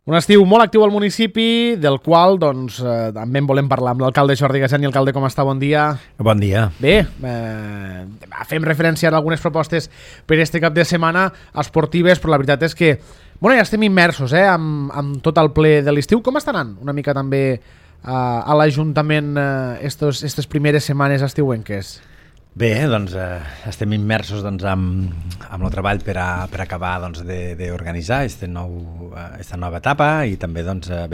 Un estiu molt actiu al municipi, del qual també en volem parlar amb l'alcalde Jordi Gasani. Alcalde, com està? Bon dia. Bon dia. Bé, fem referència a algunes propostes per este cap de setmana esportives, però la veritat és que ja estem immersos amb tot el ple de l'estiu. Com està anant una mica també a l'Ajuntament aquestes primeres setmanes estiuenques? Bé, doncs estem immersos amb el treball per acabar d'organitzar aquesta nova etapa i també,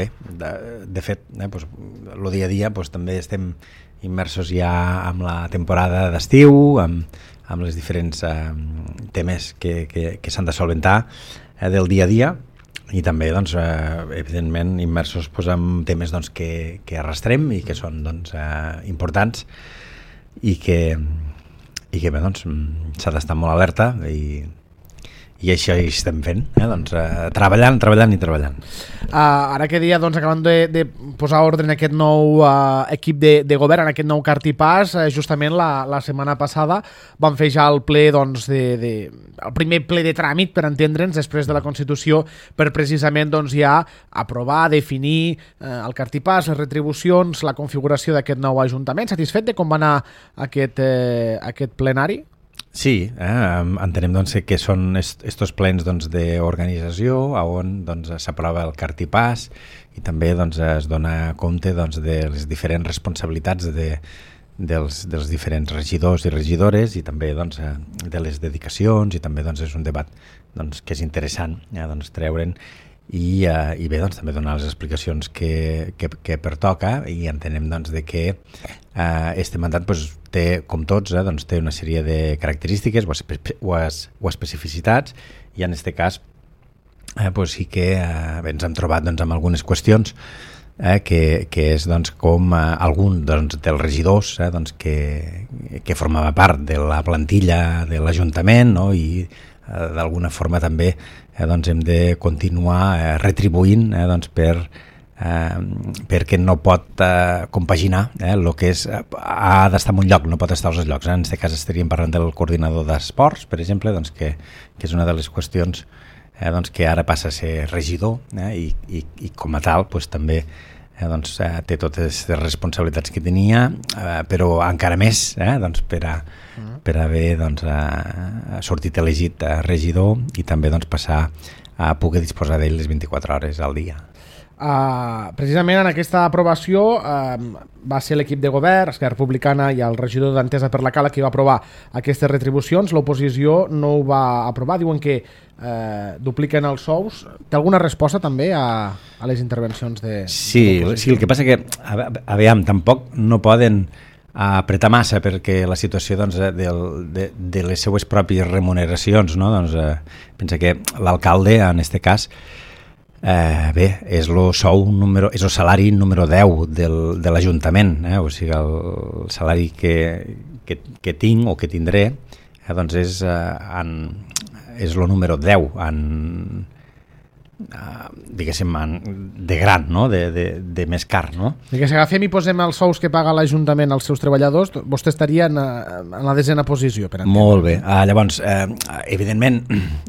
de fet, el dia a dia també estem immersos ja amb la temporada d'estiu, amb els diferents temes que s'han de solventar del dia a dia i també, evidentment, immersos en temes que arrastrem i que són importants i que bé, s'ha d'estar molt alerta i això hi estem fent, treballant. Ara que dia acabant de posar ordre en aquest nou equip de govern, en aquest nou cartipàs, justament la setmana passada vam fer ja el ple el primer ple de tràmit, per entendre'ns, després de la Constitució, per precisament ja aprovar, definir el cartipàs, les retribucions, la configuració d'aquest nou Ajuntament. Satisfet de com va anar aquest plenari? Sí, entenem que són estos plens d'organització on s'aprova el cartipàs i també es dona compte de les diferents responsabilitats dels diferents regidors i regidores i també de les dedicacions i també és un debat que és interessant treure'n i bé, també donar les explicacions que pertoca i entenem que este mandat té, com tots, té una sèrie de característiques o especificitats i en aquest cas sí que ens hem trobat amb algunes qüestions que és com algun dels regidors que formava part de la plantilla de l'Ajuntament i d'alguna forma també hem de continuar retribuint perquè no pot compaginar el que ha d'estar en un lloc, no pot estar als llocs. En aquest cas estaríem parlant del coordinador d'esports, per exemple, que és una de les qüestions que ara passa a ser regidor i com a tal també té totes les responsabilitats que tenia, però encara més per haver sortit elegit regidor i també passar a poder disposar d'ell les 24 hores al dia. Precisament en aquesta aprovació va ser l'equip de govern, Esquerra Republicana i el regidor d'Entesa per la Cala qui va aprovar aquestes retribucions. L'oposició no ho va aprovar, diuen que dupliquen els sous. Té alguna resposta també a les intervencions de l'oposició? Sí, el que passa que tampoc no poden apretar massa perquè la situació de les seues pròpies remuneracions, pensa que l'alcalde en aquest cas és el salari número 10 de l'Ajuntament, o sigui el salari que tinc o que tindré és el número 10 diguéssim de gran, de més car, no? Si agafem i posem els sous que paga l'Ajuntament als seus treballadors, vostè estaria en la 10a posició, per entendre. Molt bé, llavors evidentment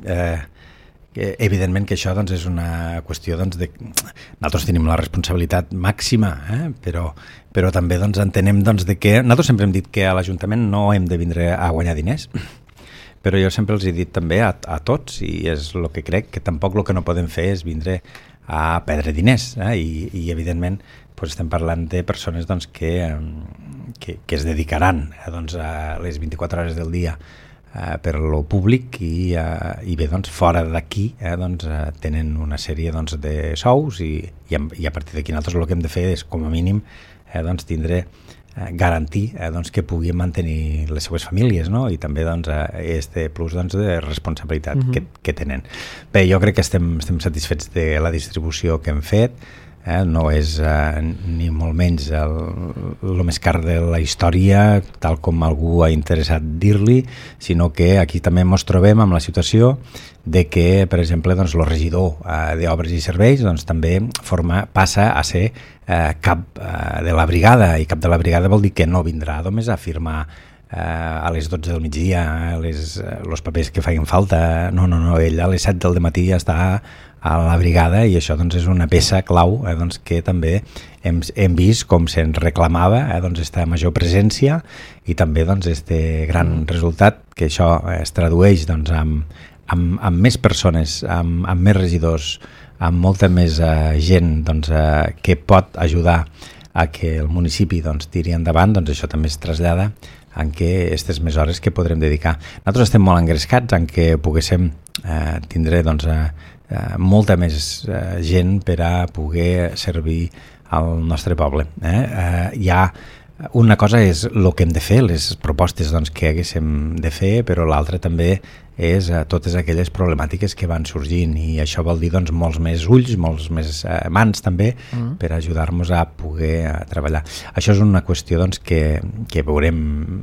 que això és una qüestió nosaltres tenim la responsabilitat màxima, però també entenem que nosaltres sempre hem dit que a l'Ajuntament no hem de vindre a guanyar diners, però jo sempre els he dit també a tots i és el que crec que tampoc el que no podem fer és vindre a perdre diners i evidentment estem parlant de persones que es dedicaran a les 24 hores del dia per lo públic i bé, fora d'aquí tenen una sèrie de sous i a partir d'aquí nosaltres el que hem de fer és com a mínim tindre garantir que puguin mantenir les seues famílies i també este plus de responsabilitat que tenen. Bé, jo crec que estem satisfets de la distribució que hem fet, no és ni molt menys el més car de la història, tal com algú ha interessat dir-li, sinó que aquí també ens trobem amb la situació de que, per exemple, el regidor d'Obres i Serveis també passa a ser cap de la brigada, i cap de la brigada vol dir que no vindrà només a firmar a les 12 del migdia els papers que feien falta, no, ell a les 7 del matí ja està la brigada, i això doncs, és una peça clau doncs, que també hem vist com se'n reclamava doncs, esta major presència i també doncs, este gran resultat, que això es tradueix doncs, amb més persones, amb més regidors, amb molta més gent doncs, que pot ajudar a que el municipi doncs, tiri endavant, doncs això també es trasllada en què aquestes més hores que podrem dedicar. Nosaltres estem molt engrescats en què poguéssim tindre doncs, molta més gent per a poder servir al nostre poble. Hi ha una cosa és el que hem de fer, les propostes doncs, que haguéssim de fer, però l'altra també és totes aquelles problemàtiques que van sorgint, i això vol dir doncs, molts més ulls, molts més mans també, per ajudar-nos a poder treballar. Això és una qüestió doncs, que veurem,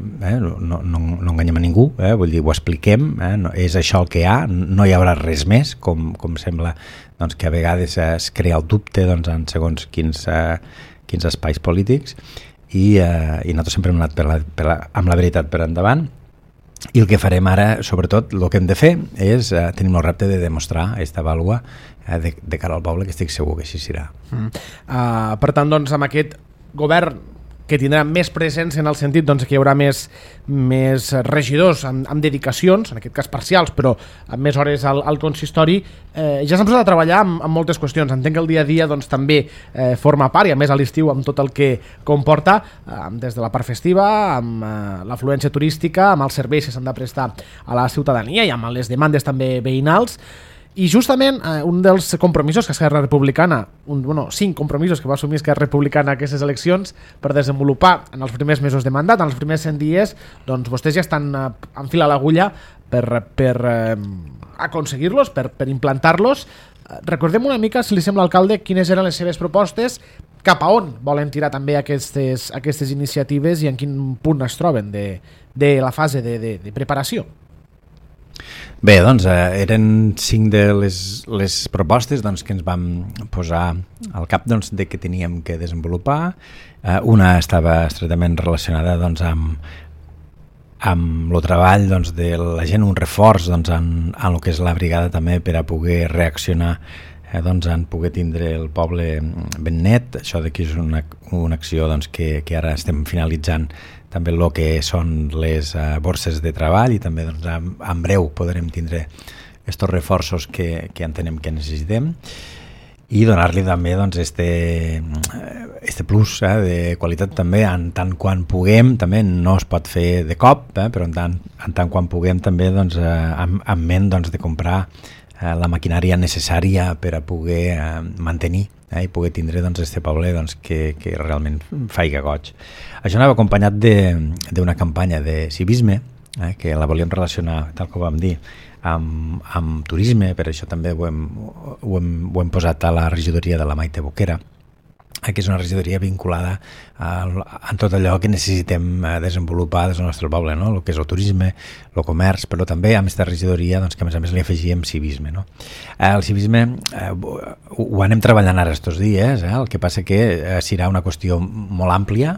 no enganyem a ningú, vull dir, ho expliquem, és això el que hi ha, no hi haurà res més, com sembla doncs, que a vegades es crea el dubte doncs, en segons quins espais polítics, i nosaltres sempre hem anat amb la veritat per endavant, i el que farem ara, sobretot, el que hem de fer és tenim el repte de demostrar aquesta vàlua de cara al poble, que estic segur que així serà. Per tant, doncs, amb aquest govern que tindrà més presència en el sentit doncs, que hi haurà més regidors amb dedicacions, en aquest cas parcials, però amb més hores al consistori, ja s'han posat a treballar amb moltes qüestions. Entenc que el dia a dia doncs, també forma part, i a més a l'estiu amb tot el que comporta, des de la part festiva, amb l'afluència turística, amb els serveis que s'han de prestar a la ciutadania i amb les demandes també veïnals. I justament un dels compromisos que Esquerra Republicana, 5 compromisos que va assumir Esquerra Republicana a aquestes eleccions per desenvolupar en els primers mesos de mandat, en els primers 100 dies, doncs vostès ja estan en fil a l'agulla per aconseguir-los, per implantar-los. Recordem una mica, si li sembla, alcalde, quines eren les seves propostes, cap a on volen tirar també aquestes iniciatives i en quin punt es troben de la fase de preparació. Bé, doncs eren 5 de les propostes doncs, que ens vam posar al cap doncs, de que teníem que desenvolupar. Una estava estretament relacionada doncs, amb el treball doncs, de la gent, un reforç doncs, en el que és la brigada també per a poder reaccionar, doncs, en poder tindre el poble ben net. Això d'aquí és una acció doncs, que ara estem finalitzant també el que són les borses de treball, i també doncs, en breu podrem tindre aquests reforços que entenem que necessitem, i donar-li també doncs, este plus de qualitat també, en tant quan puguem, també no es pot fer de cop, però en tant quan puguem també doncs, amb ment doncs, de comprar la maquinària necessària per a poder mantenir i poder tindre doncs, este poble doncs, que realment faiga goig. Això anava acompanyat d'una campanya de civisme, que la volíem relacionar, tal com vam dir, amb turisme. Per això també ho hem posat a la regidoria de la Maite Boquera, que és una regidoria vinculada en tot allò que necessitem desenvolupar des del nostre poble, no? El que és el turisme, el comerç, però també amb aquesta regidoria doncs, que a més li afegíem civisme. No? El civisme ho anem treballant ara estos dies, el que passa que serà una qüestió molt àmplia,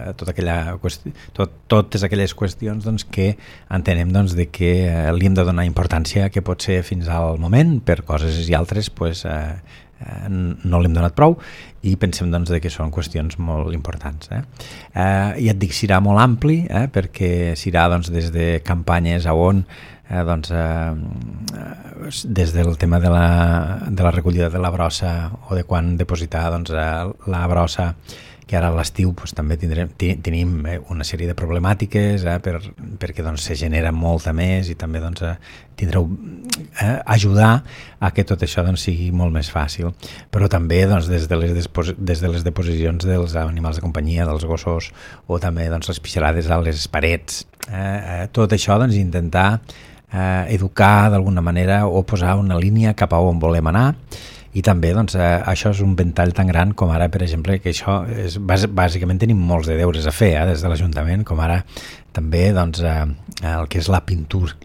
totes aquelles qüestions doncs, que entenem doncs, de que li hem de donar importància, que pot ser fins al moment, per coses i altres pues, no l'hem donat prou, i pensem doncs, que són qüestions molt importants. I et dic, serà molt ampli, perquè serà doncs, des de campanyes a on doncs, des del tema de la recollida de la brossa o de quan depositar doncs, la brossa, que ara a l'estiu doncs, també tenim una sèrie de problemàtiques perquè doncs, se genera molta més, i també doncs, tindreu ajudar a que tot això doncs, sigui molt més fàcil. Però també doncs, des de les deposicions dels animals de companyia, dels gossos, o també doncs, les pixarades a les parets, tot això doncs, intentar educar d'alguna manera o posar una línia cap a on volem anar. I també doncs, això és un ventall tan gran com ara, per exemple, que això és, bàsicament tenim molts de deures a fer des de l'Ajuntament, com ara també doncs, el que és la pintura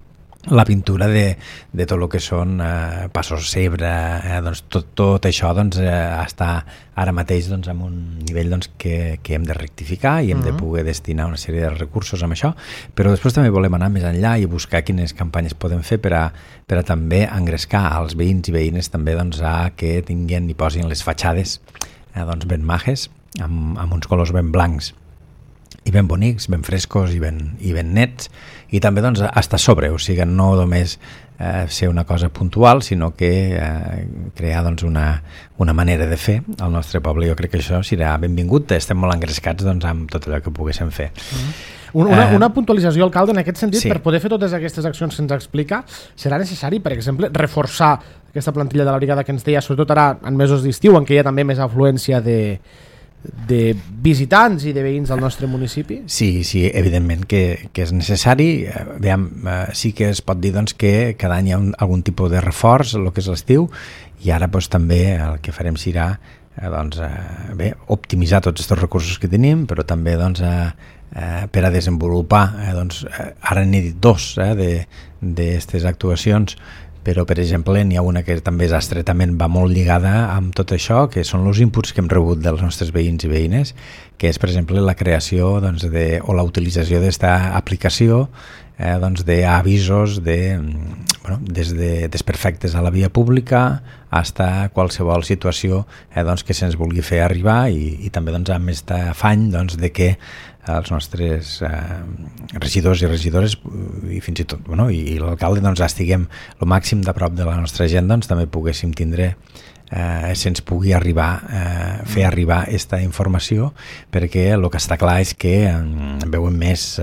la pintura de tot el que són passos Cebre, doncs tot això doncs, està ara mateix doncs, en un nivell doncs, que hem de rectificar i hem de poder destinar una sèrie de recursos amb això, però després també volem anar més enllà i buscar quines campanyes podem fer per a també engrescar als veïns i veïnes també doncs, a que tinguin i posin les fatxades doncs, ben majes, amb uns colors ben blancs i ben bonics, ben frescos i ben nets, i també doncs, estar sobre, o sigui, no només ser una cosa puntual, sinó que crear doncs, una manera de fer al nostre poble. Jo crec que això serà benvingut, estem molt engrescats doncs, amb tot allò que poguéssim fer. Una puntualització, alcalde, en aquest sentit, sí. Per poder fer totes aquestes accions que ens explica, serà necessari, per exemple, reforçar aquesta plantilla de la brigada que ens deia, sobretot ara en mesos d'estiu, en què hi ha també més afluència de visitants i de veïns del nostre municipi? Sí, evidentment que és necessari. Sí que es pot dir doncs, que cada any hi ha algun tipus de reforç, el que és l'estiu, i ara doncs, també el que farem serà doncs, optimitzar tots aquests recursos que tenim, però també doncs, per a desenvolupar, doncs, ara n'he dit dos d'aquestes actuacions, però, per exemple, n'hi ha una que també estretament va molt lligada amb tot això, que són els inputs que hem rebut dels nostres veïns i veïnes, que és, per exemple, la creació doncs, o la utilització d'esta aplicació doncs, d'avisos des de desperfectes a la via pública fins a qualsevol situació doncs, que se'ns vulgui fer arribar i també doncs, amb aquest afany doncs, de que els nostres regidors i regidores i fins i tot i l'alcalde doncs, estiguem el màxim de prop de la nostra gent, doncs, també poguéssim tindre se'ns pugui fer arribar aquesta informació, perquè el que està clar és que veuen més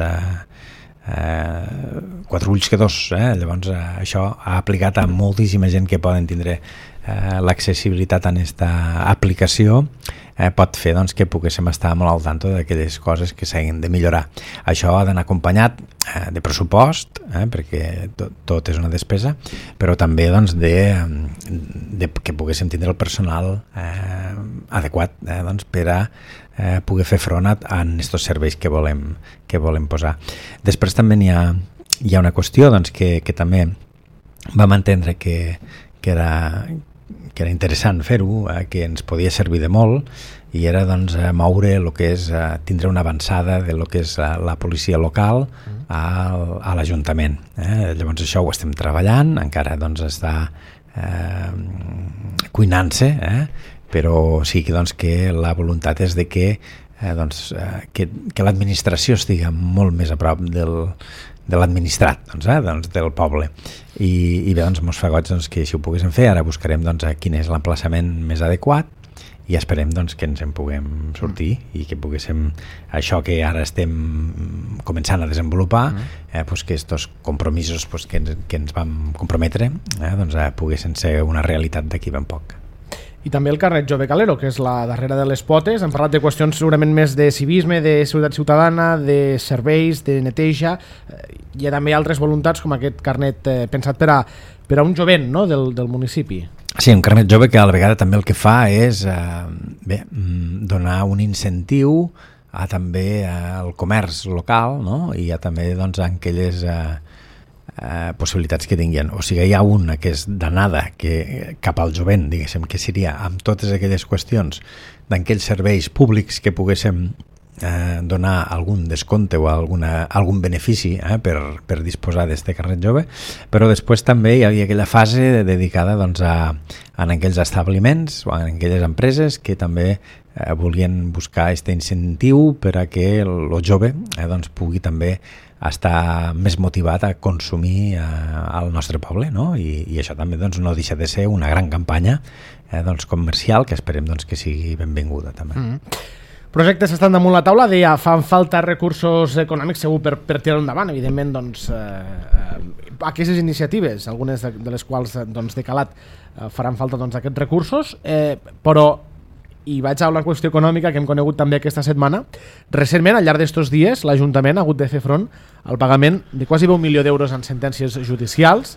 quatre ulls que dos, llavors això ha aplicat a moltíssima gent que poden tindre l'accessibilitat en aquesta aplicació, pot fer doncs, que poguéssim estar molt al tanto d'aquelles coses que s'hagin de millorar. Això ha d'anar acompanyat de pressupost, perquè tot és una despesa, però també doncs, de que poguéssim tindre el personal adequat doncs, per a poder fer front a aquests serveis que volem posar. Després també hi ha una qüestió doncs, que també vam entendre que era interessant fer-ho, que ens podia servir de molt, i era doncs, moure el que és tindre una avançada de lo que és la policia local a l'Ajuntament. Llavors això ho estem treballant, encara doncs, està cuinant-se, però sí que, doncs, que la voluntat és de que l'administració estigui molt més a prop de l'administrat, doncs, del poble. I bé, doncs, mos fa goig doncs, que si ho poguéssim fer, ara buscarem doncs, quin és l'emplaçament més adequat i esperem doncs, que ens en puguem sortir i que poguéssim, això que ara estem començant a desenvolupar, doncs, que aquests compromisos doncs, que ens vam comprometre doncs, poguessin ser una realitat d'aquí ben poc. I també el carnet Jove Calero, que és la darrera de les potes. Hem parlat de qüestions segurament més de civisme, de seguretat ciutadana, de serveis, de neteja. Hi ha també altres voluntats com aquest carnet pensat per a un jovent, no?, del municipi. Sí, un carnet jove que a la vegada també el que fa és donar un incentiu també al comerç local, no?, i també doncs, en aquelles possibilitats que tinguin. O sigui, hi ha una que és d'anada cap al jovent, diguéssim, que seria amb totes aquelles qüestions d'aquells serveis públics que poguéssim donar algun descompte o algun benefici per disposar d'aquest carnet jove, però després també hi havia aquella fase dedicada doncs, a aquells establiments o a aquelles empreses que també volien buscar aquest incentiu per a que el jove doncs, pugui també estar més motivat a consumir al nostre poble, no? I això també doncs, no deixa de ser una gran campanya doncs, comercial que esperem doncs, que sigui benvinguda també. Projectes estan damunt la taula, deia, fan falta recursos econòmics segur per tirar endavant, evidentment doncs, aquestes iniciatives, algunes de les quals doncs, de calat faran falta doncs, aquests recursos, però i vaig a una qüestió econòmica que hem conegut també aquesta setmana. Recentment, al llarg d'estos dies, l'Ajuntament ha hagut de fer front al pagament de quasi 1 milió d'euros en sentències judicials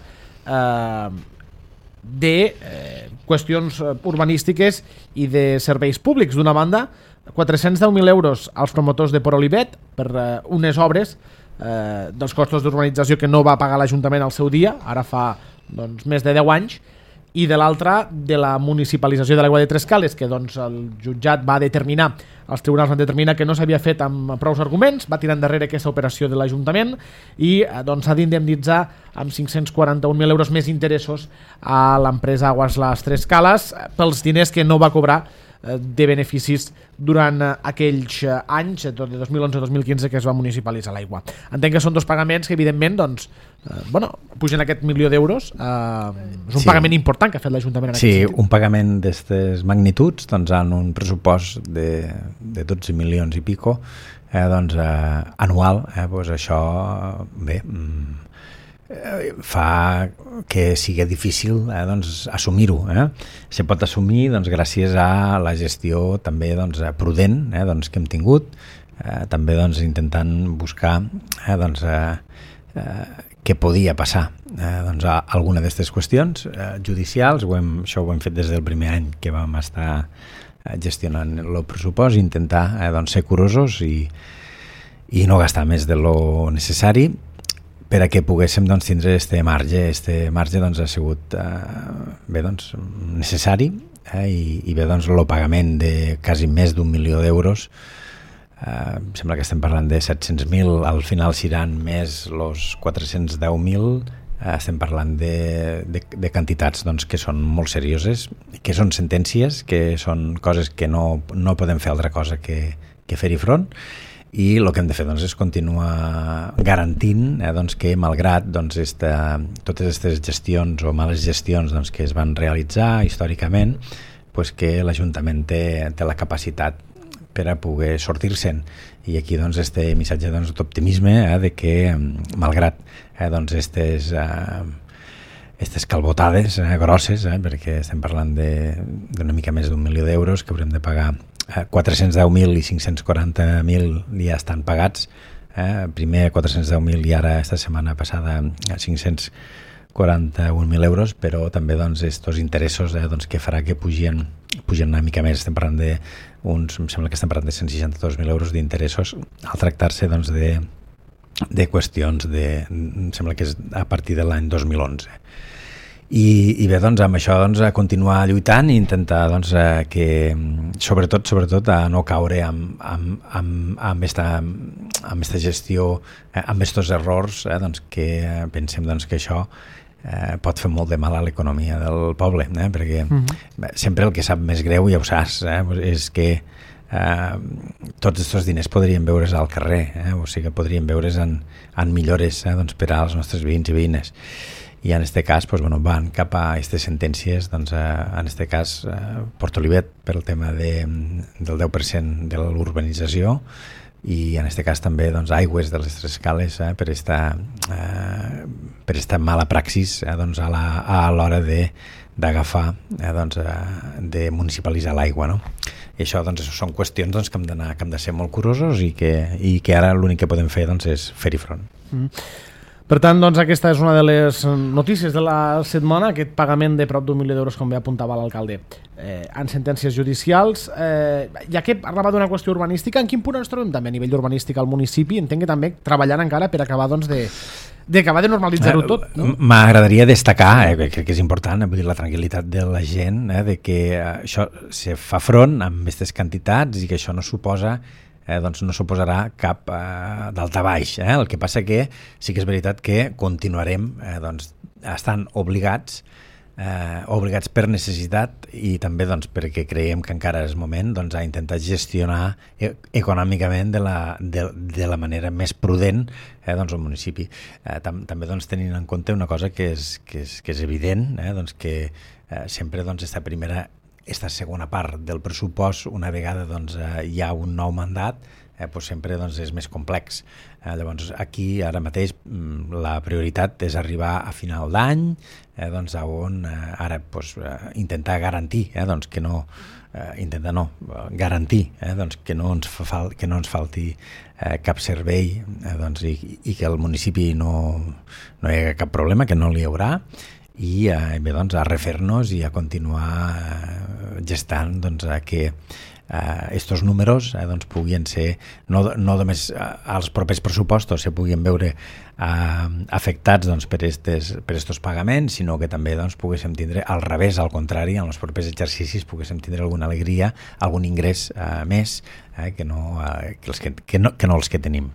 de qüestions urbanístiques i de serveis públics. D'una banda, 410.000 euros als promotors de Port Olivet per unes obres dels costos d'urbanització que no va pagar l'Ajuntament al seu dia, ara fa més de 10 anys, i de l'altra de la municipalització de l'aigua de Trescales, que el jutjat va determinar, els tribunals van determinar que no s'havia fet amb prous arguments, va tirar endarrere aquesta operació de l'Ajuntament i s'ha d'indemnitzar amb 541.000 euros més interessos a l'empresa Aguas Les Trescales pels diners que no va cobrar de beneficis durant aquells anys, de 2011-2015, que es va municipalitzar l'aigua. Entenc que són dos pagaments que, evidentment, pugen aquest 1.000.000 d'euros. És un pagament important que ha fet l'Ajuntament en aquest sentit. Sí, un pagament d'aquestes magnituds, en un pressupost de 12 milions i pico, anual, això, bé, fa que sigui difícil assumir-ho. Se pot assumir gràcies a la gestió també prudent que hem tingut, també intentant buscar què podia passar a alguna d'aquestes qüestions judicials. Això ho hem fet des del primer any que vam estar gestionant el pressupost, intentar ser curosos i no gastar més de lo necessari per a que poguéssim tindre este marge. Este marge ha sigut necessari i bé, el pagament de quasi més d'1 milió d'euros, sembla que estem parlant de 700.000, al final seran més els 410.000, estem parlant de quantitats que són molt serioses, que són sentències, que són coses que no podem fer altra cosa que fer-hi front. I el que hem de fer és continuar garantint que malgrat totes aquestes gestions o males gestions que es van realitzar històricament, que l'Ajuntament té la capacitat per a poder sortir-se'n. I aquí este missatge d'optimisme de que malgrat aquestes calbotades grosses, perquè estem parlant d'una mica més d'1 milió d'euros que haurem de pagar, 410.000 i 540.000 ja estan pagats, primer 410.000 i ara esta setmana passada 541.000 euros, però també estos interessos que farà que pugen una mica més. Estem parlant em sembla que estem parlant de 162.000 euros d'interessos al tractar-se de qüestions em sembla que és a partir de l'any 2011. I bé, amb això a continuar lluitant i intentar que sobretot a no caure amb esta gestió, amb estos errors, que pensem que això pot fer molt de mal a l'economia del poble, perquè sempre el que sap més greu, ja ho saps, és que tots aquests diners podrien veure's al carrer, o sigui que podrien veure's en millores per als nostres veïns i veïnes. I en aquest cas van cap a aquestes sentències, en aquest cas Portolivet per el tema del 10% de l'urbanització i en aquest cas també Aigües de les Trescales per esta mala praxis a l'hora d'agafar, de municipalitzar l'aigua, no? I això són qüestions que hem de ser molt curosos i que ara l'únic que podem fer és fer-hi front. Per tant, aquesta és una de les notícies de la setmana, aquest pagament de prop d'1 milió d'euros, com bé apuntava l'alcalde, en sentències judicials. Ja que parlava d'una qüestió urbanística, en quin punt ens trobem també a nivell urbanístic al municipi? Entenc que també treballant encara per acabar d'acabar de normalitzar-ho tot, no? M'agradaria destacar, crec que és important, la tranquil·litat de la gent, de que això se fa front amb aquestes quantitats i que això no suposa no suposarà cap daltabaix. El que passa que sí que és veritat que continuarem estant obligats per necessitat i també perquè creiem que encara és moment a intentar gestionar econòmicament de la manera més prudent el municipi. També tenint en compte una cosa que és evident, que sempre esta segona part del pressupost, una vegada hi ha un nou mandat, sempre és més complex. Llavors aquí ara mateix la prioritat és arribar a final d'any, on ara intentar garantir que no ens falti cap servei i que el municipi no hi hagi cap problema, que no n'hi haurà, i bé, doncs, a refer-nos i a continuar gestant doncs, a que estos números doncs, puguin ser no només als propers pressupostos se puguin veure afectats doncs, per estos pagaments, sinó que també doncs, poguéssim tindre al revés, al contrari, en els propers exercicis poguéssim tindre alguna alegria, algun ingrés més que no els que tenim.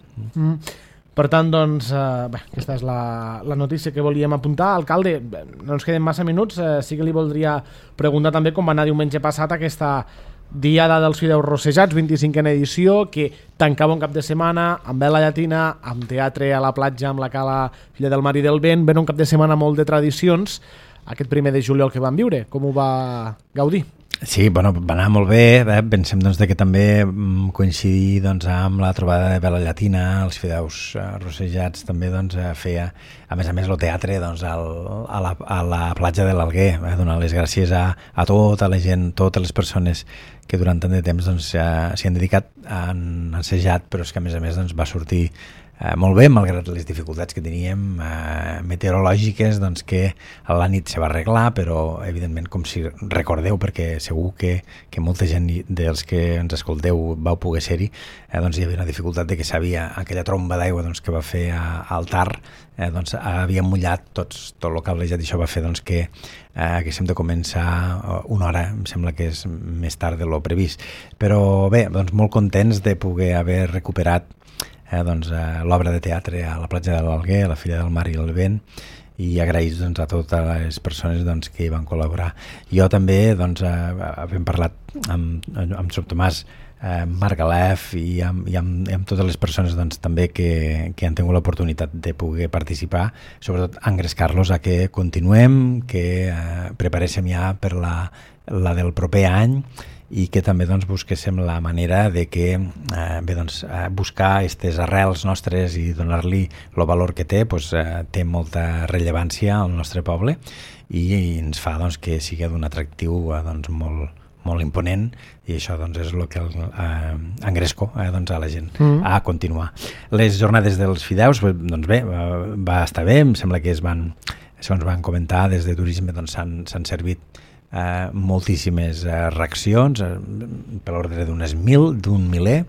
Per tant, doncs, aquesta és la notícia que volíem apuntar. Alcalde, no ens queden massa minuts, sí que li voldria preguntar també com va anar diumenge passat aquesta Diada dels Fideus Rossejats, 25a edició, que tancava un cap de setmana amb vela llatina, amb teatre a la platja, amb la cala Filla del Mar i del Vent, ben un cap de setmana molt de tradicions, aquest 1 de juliol que vam viure. Com ho va gaudir? Sí, bueno, va anar molt bé, pensem doncs, que també coincidir doncs, amb la trobada de vela llatina, els Fideus Rossejats també doncs, feia, a més, el teatre doncs, a la platja de l'Alguer, donar les gràcies a tota la gent, totes les persones que durant tant de temps doncs, s'hi han dedicat, han assajat, però és que a més doncs, va sortir molt bé, malgrat les dificultats que teníem meteorològiques, doncs que a la nit se va arreglar, però evidentment, com si recordeu, perquè segur que molta gent dels que ens escolteu vau poder ser-hi, doncs hi havia una dificultat de que sabia aquella tromba d'aigua doncs, que va fer al Tar, doncs havia mullat tot el cablejat i això va fer doncs, que haguéssim de començar una hora, em sembla que és més tard de lo previst. Però bé, doncs molt contents de poder haver recuperat doncs, l'obra de teatre a la platja de l'Alguer, a la Filla del Mar i el Vent, i agraïts doncs, a totes les persones doncs, que hi van col·laborar. Jo també, doncs, havent parlat amb Soc Tomàs, Marc Galef i amb totes les persones doncs, també que han tingut l'oportunitat de poder participar, sobretot engrescar-los a que continuem, que preparéssim ja per la del proper any, i que també doncs, busquéssim la manera de que buscar aquestes arrels nostres i donar-li el valor que té, doncs, té molta rellevància al nostre poble i ens fa doncs, que sigui d'un atractiu doncs, molt imponent, i això doncs, és el que engresco doncs, a la gent a continuar. Les jornades dels Fideus, doncs bé, va estar bé, em sembla que segons van comentar des de turisme doncs, s'han servit moltíssimes reaccions per l'ordre d'unes 1.000, d'un miler,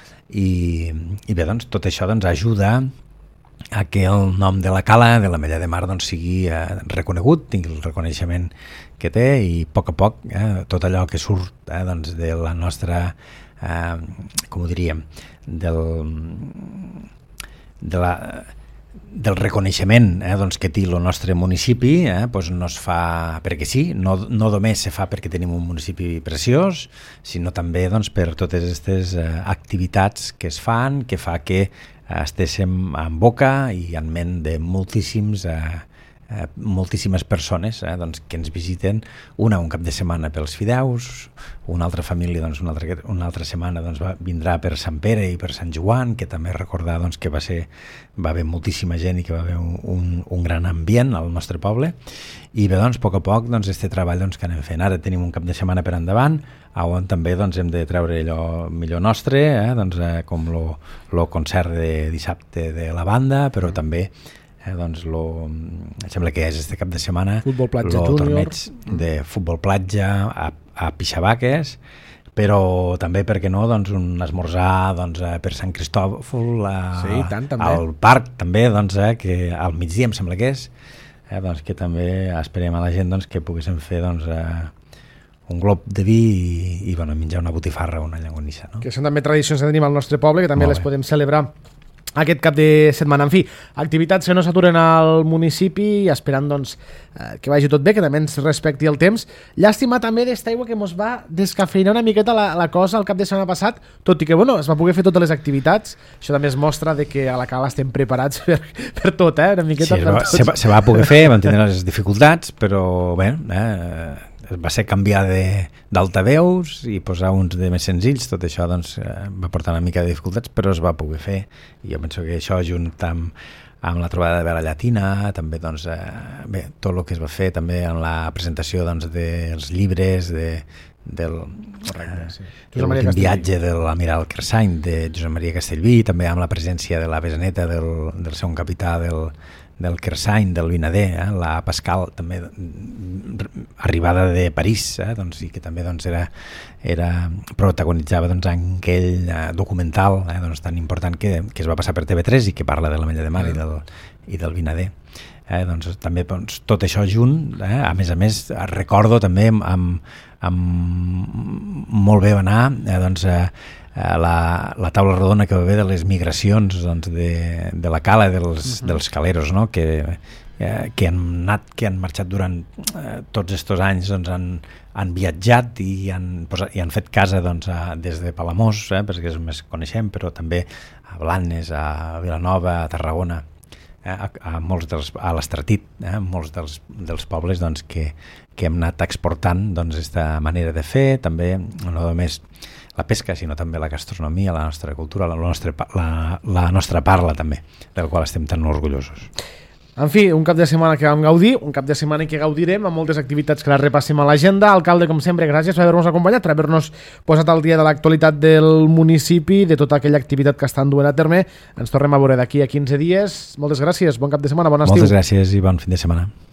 i bé, doncs, tot això doncs, ajuda a que el nom de la cala, de la Mella de Mar, doncs, sigui reconegut, tingui el reconeixement que té, i a poc tot allò que surt doncs, de la nostra, com ho diríem, del reconeixement doncs, que té el nostre municipi, doncs no es fa perquè sí, no només se fa perquè tenim un municipi preciós, sinó també doncs, per totes aquestes activitats que es fan, que fa que estéssim en boca i en ment de moltíssimes persones doncs, que ens visiten, un cap de setmana pels Fideus, una altra família doncs, una altra setmana doncs, vindrà per Sant Pere i per Sant Joan, que també recordar doncs, que va haver moltíssima gent i que va haver un gran ambient al nostre poble, i bé, doncs, a poc doncs, este treball doncs, que anem fent. Ara tenim un cap de setmana per endavant, on també doncs, hem de treure allò millor nostre, doncs, com el concert de dissabte de la banda, però també doncs em sembla que és este cap de setmana el torneig de futbol platja a Pixabaques, però també, per què no, doncs, un esmorzar doncs, per Sant Cristòfol al parc també, doncs, que al migdia em sembla que és, doncs, que també esperem a la gent doncs, que poguéssim fer doncs, un glob de vi i menjar una botifarra o una llonganissa, no? Que són també tradicions que tenim al nostre poble, que també les podem celebrar aquest cap de setmana. En fi, activitats que no s'aturen al municipi, i esperant doncs, que vagi tot bé, que també ens respecti el temps. Llàstima també d'esta aigua que ens va descafeinar una miqueta la cosa el cap de setmana passat, tot i que bueno, es va poder fer totes les activitats. Això també es mostra de que a la cala estem preparats per tot, una miqueta per tot. Se va poder fer, vam tenir les dificultats, però bé, va ser canviar d'altaveus i posar uns de més senzills. Tot això doncs, va portar una mica de dificultats, però es va poder fer, i jo penso que això junt amb la trobada de vela llatina, també doncs, bé, tot el que es va fer també en la presentació doncs, dels llibres del l'últim viatge de l'Amiral Kersany de Josep Maria Castellví, també amb la presència de la besneta del segon capità Kersain, del Vinader, la Pascal, també arribada de París, doncs, i que també doncs, protagonitzava doncs, aquell documental doncs, tan important que es va passar per TV3 i que parla de l'Ametlla de Mar i del Vinader. Doncs, també doncs, tot això junt, a més recordo també molt bé anar doncs, la taula rodona que va haver de les migracions doncs, de la cala dels caleros, no? que han marxat durant tots aquests anys, doncs, han viatjat i han fet casa doncs, des de Palamós, perquè és més coneixem, però també a Blanes, a Vilanova, a Tarragona, a l'Estratit, molts dels pobles doncs, que hem anat exportant aquesta manera de fer, també no només la pesca, sinó també la gastronomia, la nostra cultura, la nostra parla també, del qual estem tan orgullosos. En fi, un cap de setmana que vam gaudir, un cap de setmana que gaudirem amb moltes activitats que les repassem a l'agenda. Alcalde, com sempre, gràcies per haver-nos acompanyat, per haver-nos posat al dia de l'actualitat del municipi, de tota aquella activitat que estan duent a terme. Ens tornem a veure d'aquí a 15 dies. Moltes gràcies, bon cap de setmana, bon estiu. Moltes gràcies i bon fin de setmana.